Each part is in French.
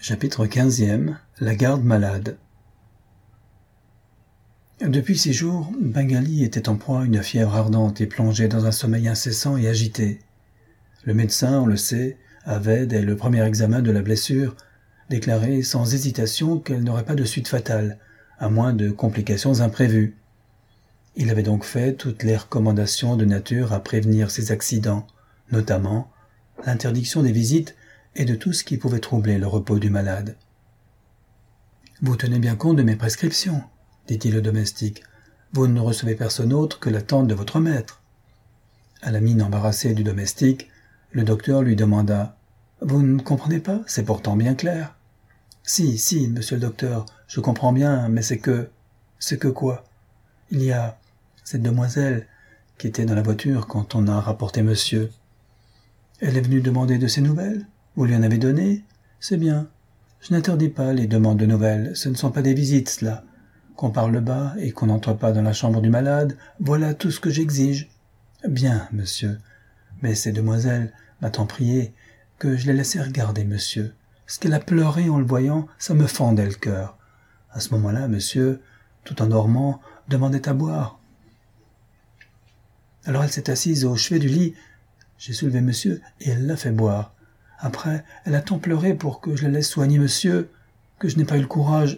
Chapitre 15e. La garde malade. Depuis 6 jours, Bengali était en proie à une fièvre ardente et plongé dans un sommeil incessant et agité. Le médecin, on le sait, avait, dès le premier examen de la blessure, déclaré sans hésitation qu'elle n'aurait pas de suite fatale, à moins de complications imprévues. Il avait donc fait toutes les recommandations de nature à prévenir ces accidents, notamment l'interdiction des visites et de tout ce qui pouvait troubler le repos du malade. « Vous tenez bien compte de mes prescriptions, » dit-il au domestique. « Vous ne recevez personne autre que la tante de votre maître. » À la mine embarrassée du domestique, le docteur lui demanda « Vous ne comprenez pas? C'est pourtant bien clair. »« Si, monsieur le docteur, je comprends bien, mais c'est que... » « C'est que quoi? Il y a cette demoiselle qui était dans la voiture quand on a rapporté monsieur. Elle est venue demander de ses nouvelles? Vous lui en avez donné? C'est bien. Je n'interdis pas les demandes de nouvelles, ce ne sont pas des visites, cela. Qu'on parle bas et qu'on n'entre pas dans la chambre du malade, voilà tout ce que j'exige. Bien, monsieur, mais cette demoiselle m'a tant prié que je l'ai laissée regarder monsieur. Ce qu'elle a pleuré en le voyant, ça me fendait le cœur. À ce moment-là, monsieur, tout en dormant, demandait à boire. Alors elle s'est assise au chevet du lit. J'ai soulevé monsieur et elle l'a fait boire. Après, elle a tant pleuré pour que je la laisse soigner monsieur, que je n'ai pas eu le courage.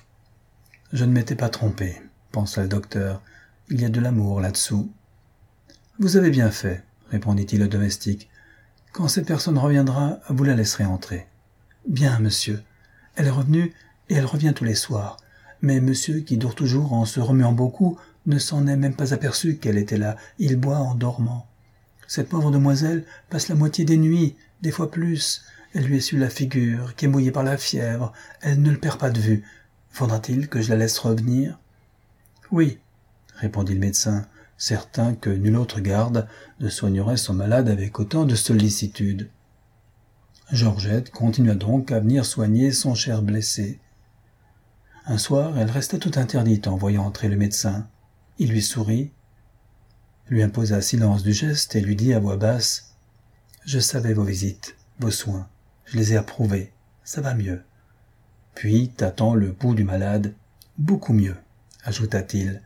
Je ne m'étais pas trompé, pensa le docteur. Il y a de l'amour là-dessous. Vous avez bien fait, répondit-il au domestique. Quand cette personne reviendra, vous la laisserez entrer. Bien, monsieur. Elle est revenue et elle revient tous les soirs. Mais monsieur, qui dort toujours en se remuant beaucoup, ne s'en est même pas aperçu qu'elle était là. Il boit en dormant. Cette pauvre demoiselle passe la moitié des nuits, des fois plus. Elle lui essuie la figure, qui est mouillée par la fièvre. Elle ne le perd pas de vue. Faudra-t-il que je la laisse revenir? Oui, répondit le médecin, certain que nulle autre garde ne soignerait son malade avec autant de sollicitude. Georgette continua donc à venir soigner son cher blessé. Un soir, elle resta tout interdite en voyant entrer le médecin. Il lui sourit, lui imposa silence du geste et lui dit à voix basse « Je savais vos visites, vos soins, je les ai approuvés, ça va mieux. » Puis, tâtant le pouls du malade, « Beaucoup mieux, » ajouta-t-il.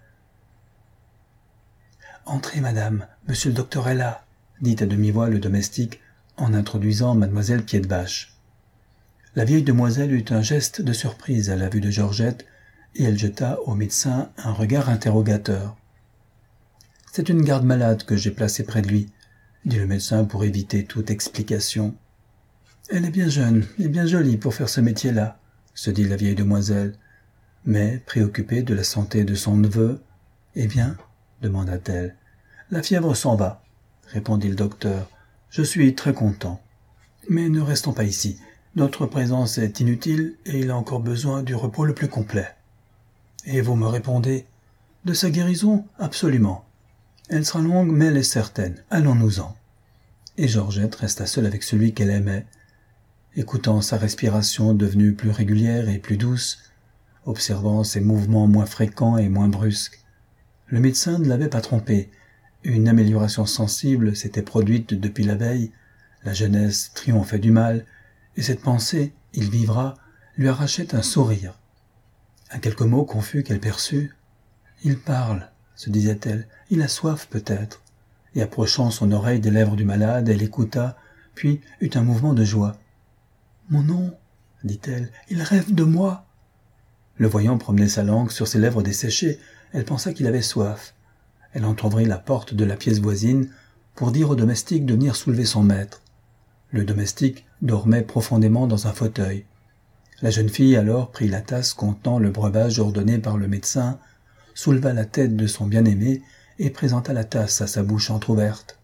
« Entrez, madame, monsieur le docteur est là, » dit à demi-voix le domestique en introduisant mademoiselle Piedvache. La vieille demoiselle eut un geste de surprise à la vue de Georgette et elle jeta au médecin un regard interrogateur. « C'est une garde malade que j'ai placée près de lui, » dit le médecin pour éviter toute explication. « Elle est bien jeune et bien jolie pour faire ce métier-là, » se dit la vieille demoiselle, mais préoccupée de la santé de son neveu. « Eh bien ?» demanda-t-elle. « La fièvre s'en va, » répondit le docteur. « Je suis très content. Mais ne restons pas ici. Notre présence est inutile et il a encore besoin du repos le plus complet. » Et vous me répondez, « De sa guérison, absolument. Elle sera longue, mais elle est certaine. Allons-nous-en. » Et Georgette resta seule avec celui qu'elle aimait, écoutant sa respiration devenue plus régulière et plus douce, observant ses mouvements moins fréquents et moins brusques. Le médecin ne l'avait pas trompé. Une amélioration sensible s'était produite depuis la veille. La jeunesse triomphait du mal, et cette pensée, il vivra, lui arrachait un sourire. À quelques mots confus qu'elle perçut, « Il parle », se disait-elle, « il a soif peut-être. » Et approchant son oreille des lèvres du malade, elle écouta, puis eut un mouvement de joie. « Mon nom, » dit-elle, « il rêve de moi. » Le voyant promener sa langue sur ses lèvres desséchées, elle pensa qu'il avait soif. Elle entr'ouvrit la porte de la pièce voisine pour dire au domestique de venir soulever son maître. Le domestique dormait profondément dans un fauteuil. La jeune fille alors prit la tasse contenant le breuvage ordonné par le médecin, souleva la tête de son bien-aimé et présenta la tasse à sa bouche entr'ouverte.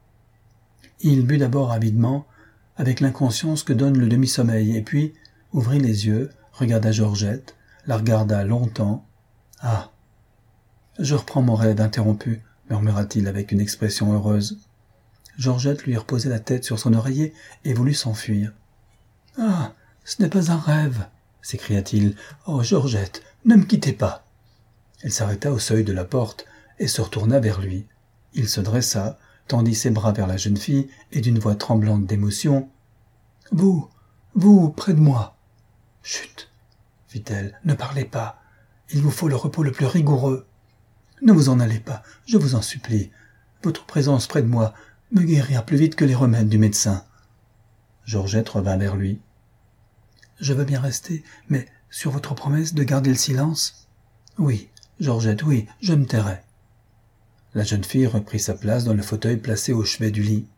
Il but d'abord avidement, avec l'inconscience que donne le demi-sommeil, et puis ouvrit les yeux, regarda Georgette, la regarda longtemps. « Ah ! Je reprends mon rêve interrompu, » murmura-t-il avec une expression heureuse. Georgette lui reposait la tête sur son oreiller et voulut s'enfuir. « Ah, ce n'est pas un rêve !» s'écria-t-il. « Oh, Georgette, ne me quittez pas !» Elle s'arrêta au seuil de la porte et se retourna vers lui. Il se dressa, tendit ses bras vers la jeune fille et d'une voix tremblante d'émotion « Vous, près de moi !» Chut, fit-elle, ne parlez pas. Il vous faut le repos le plus rigoureux. Ne vous en allez pas, je vous en supplie. Votre présence près de moi me guérira plus vite que les remèdes du médecin. Georgette revint vers lui. Je veux bien rester, mais sur votre promesse de garder le silence? Oui, Georgette, oui, je me tairai. La jeune fille reprit sa place dans le fauteuil placé au chevet du lit.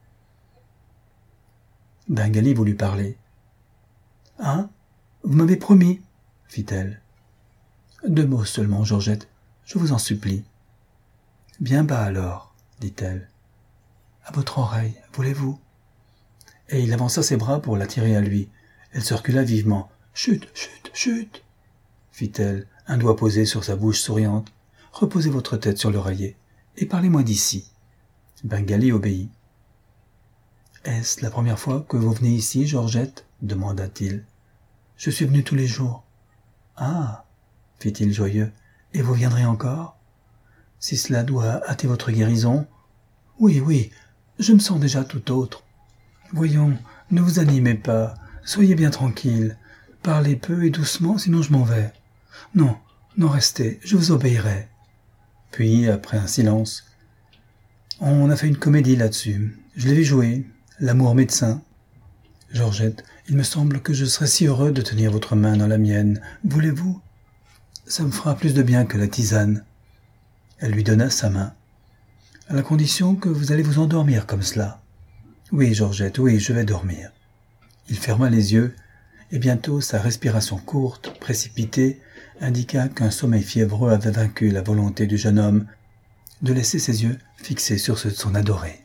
Bengali voulut parler. « Hein? Vous m'avez promis, fit-elle. « 2 mots seulement, Georgette, je vous en supplie. »« Bien bas alors, dit-elle. »« À votre oreille, voulez-vous » Et il avança ses bras pour l'attirer à lui. Elle se recula vivement. « Chut, chut, chut » fit-elle, un doigt posé sur sa bouche souriante. « Reposez votre tête sur l'oreiller et parlez-moi d'ici. » Bengali obéit. « Est-ce la première fois que vous venez ici, Georgette » demanda-t-il. « Je suis venu tous les jours. »« Ah » fit-il joyeux. « Et vous viendrez encore ? Si cela doit hâter votre guérison. »« Oui, oui, je me sens déjà tout autre. » « Voyons, ne vous animez pas, soyez bien tranquille. Parlez peu et doucement, sinon je m'en vais. Non, non, restez, je vous obéirai. » Puis, après un silence, « On a fait une comédie là-dessus. Je l'ai vu jouer, l'amour médecin. Georgette, il me semble que je serais si heureux de tenir votre main dans la mienne. Voulez-vous ? Ça me fera plus de bien que la tisane. » Elle lui donna sa main. « À la condition que vous allez vous endormir comme cela. » « Oui, Georgette, oui, je vais dormir. » Il ferma les yeux, et bientôt sa respiration courte, précipitée, indiqua qu'un sommeil fiévreux avait vaincu la volonté du jeune homme de laisser ses yeux fixés sur ceux de son adorée.